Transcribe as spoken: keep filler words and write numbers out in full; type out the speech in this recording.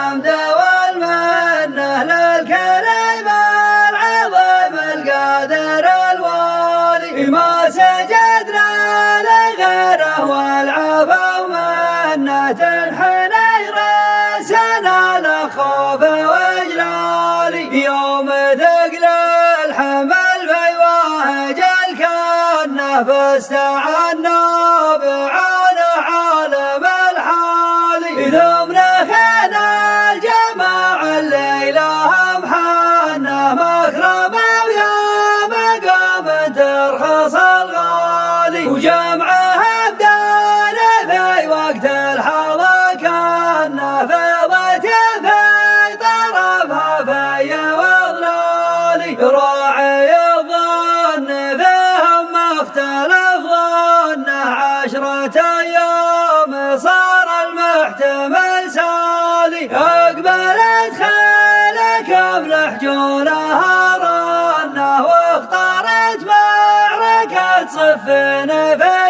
الحمد والمنة للكريم العظيم القادر الوالي، ما سجدنا لغيره والعفو منة حني راسنا لخوف واجلالي. يوم ثقل الحمل في واهج الكنة فاستعنا بعونه عالم الحالي، ثم نخينا الجماع الليلة محنة مكرمة ويا مقام ترخص الغالي، وجمعها بدانا في وقت الحظر كان فيضة في طرفها في وضلالي. راعي الظن فيهم مختلف ظنه عشرة أيام صار المحتمل سالي، أقبلت خيلك بلحجونها رنه واختارت معركة صفين في